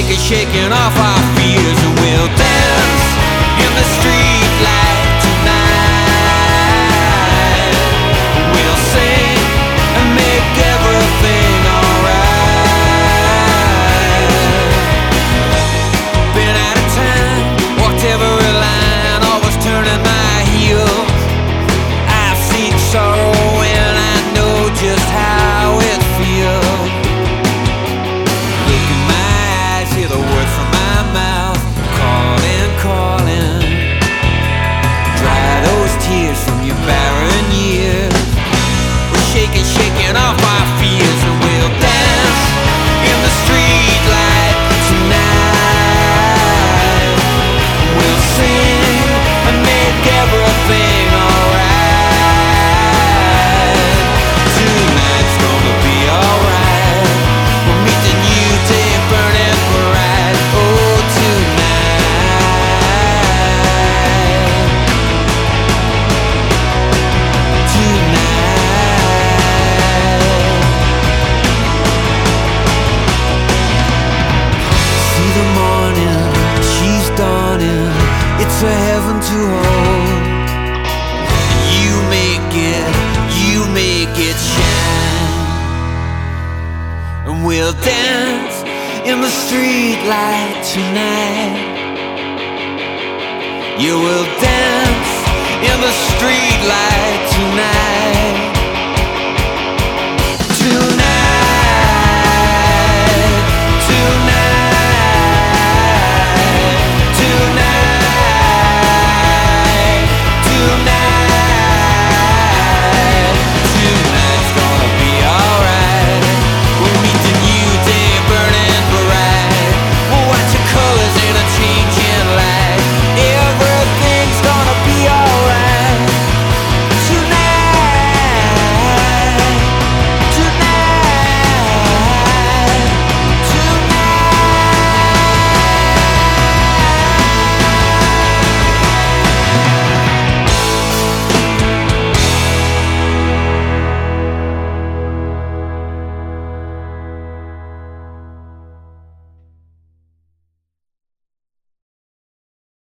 shaking off our fears, and we'll dance in the street light tonight. We'll sing and make everything alright. Been out of time, walked every line, always turning my heel. I've seen sorrow and I know just how it feels. Look in my eyes, hear the words from my mouth, calling, calling. Dry those tears from your barren years. We're shaking, shaking off our fears, and we'll dance in the street light tonight. We'll sing and make everything alright. Tonight's gonna be alright. We're meeting you, day burning bright. Oh, tonight. See the morning, she's dawning. It's a heaven to hold. You make it shine. And we'll dance in the street light tonight. You will dance in the street